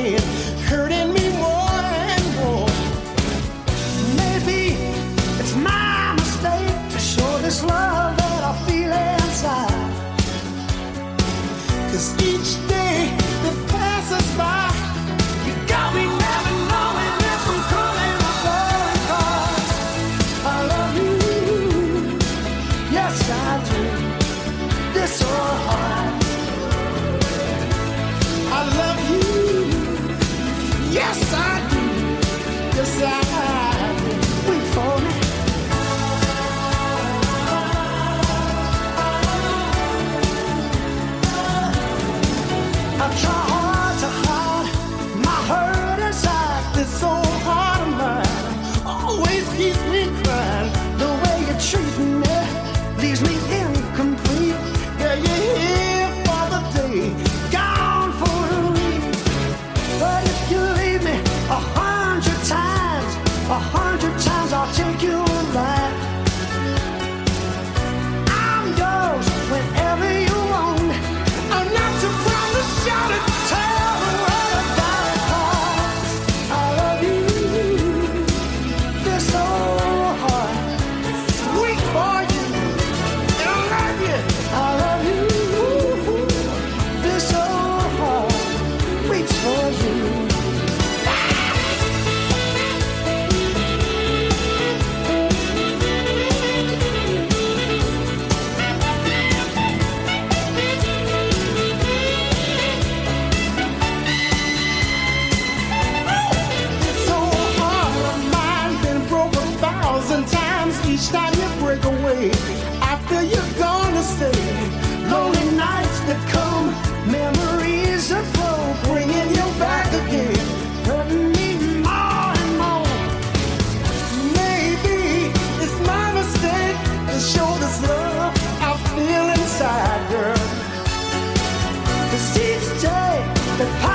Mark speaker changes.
Speaker 1: again, hurting me more and more. Maybe it's my mistake to show this love that I feel inside. 'Cause each day that passes by, you got me never knowing if I'm coming or going. 'Cause I love you, yes I do, this so hard. I love you, yes I do, yes I do. Wait for me. I try hard to hide my hurt inside. This so hard of mine always keeps me crying. The way you treat me leaves me incomplete. Yeah, you're here for the day, gone for the week. But if you leave me 100 times, 100 times I'll take you alive. I'm yours whenever you want. I'm not too proud to shout it, tell the world about it. 'Cause I love you, this so hard, sweet for you, and I love you. I love you, this so hard, wait for you. So hard, my mind been broke 1,000 times. Each time you break away, after you're gone to stay. Lonely nights that come, memories that flow, bringing you back again, hurting me more and more. Maybe it's my mistake to show this love I feel inside, girl. 'Cause each day that